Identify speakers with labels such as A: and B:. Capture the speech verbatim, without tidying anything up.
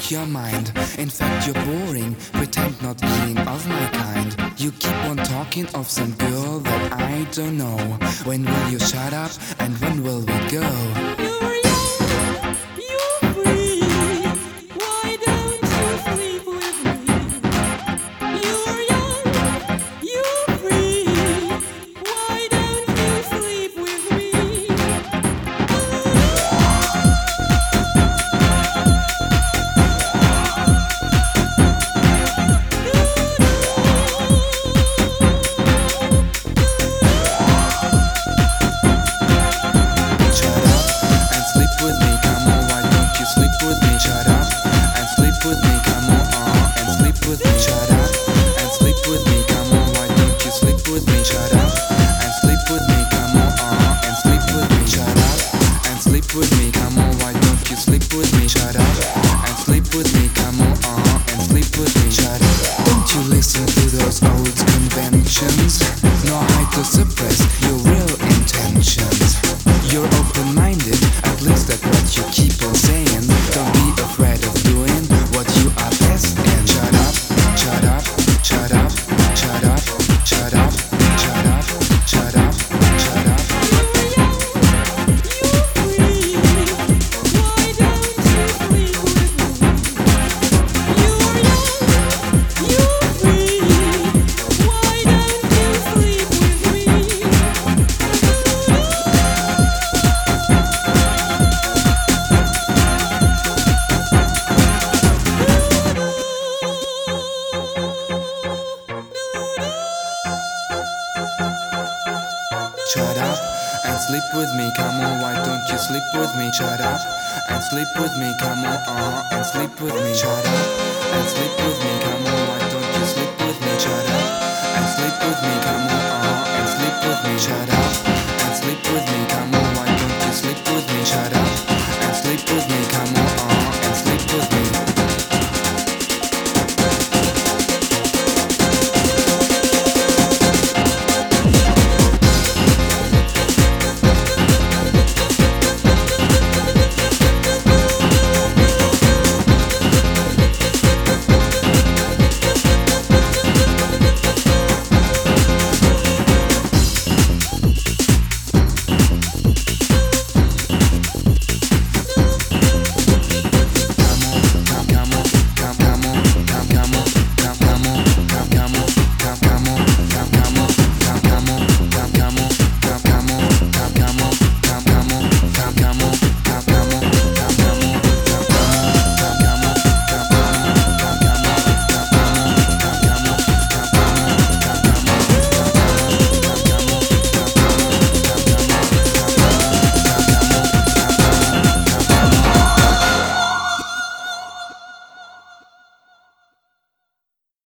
A: take your mind. In fact, you're boring, pretend not being of my kind. You keep on talking of some girl that I don't know. When will you shut up and when will we go?
B: You're young, you're free. Why don't you sleep with me? You're young, you're free. Why don't you sleep with me?
A: With me, come on, why don't you sleep with me? Shut up and sleep with me, come on, uh, and sleep with me. Shut up. Don't you listen to those old conventions, nor hide to suppress your real intentions. You're open-minded, at least that's what you keep on saying. Don't be afraid of doing what you are best in. Shut up, shut up, shut up, shut up, shut up, shut up, shut up, shut up. Shut up and sleep with me, come on, why don't you sleep with me? Shut up and sleep with me, come on, uh, and sleep with me. Shut up and sleep with me, come on, why don't you sleep with me? Shut up and sleep with me, come on, uh, and sleep with me. Shut up.